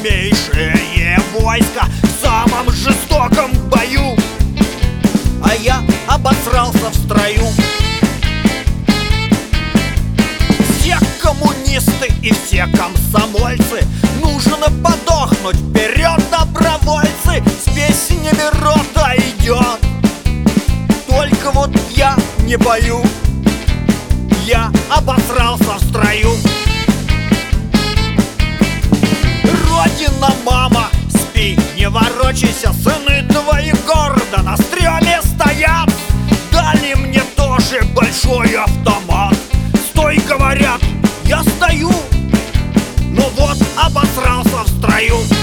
сильнейшее войско в самом жестоком бою, а я обосрался в строю. Все коммунисты и все комсомольцы, нужно подохнуть, вперед, добровольцы! С песнями рота идет, только вот я не пою, я обосрался в строю. Родина, мама, спи, не ворочайся, сыны твои гордо на стреме стоят. Дали мне тоже большой автомат. Стой, говорят, я стою, но вот обосрался в строю.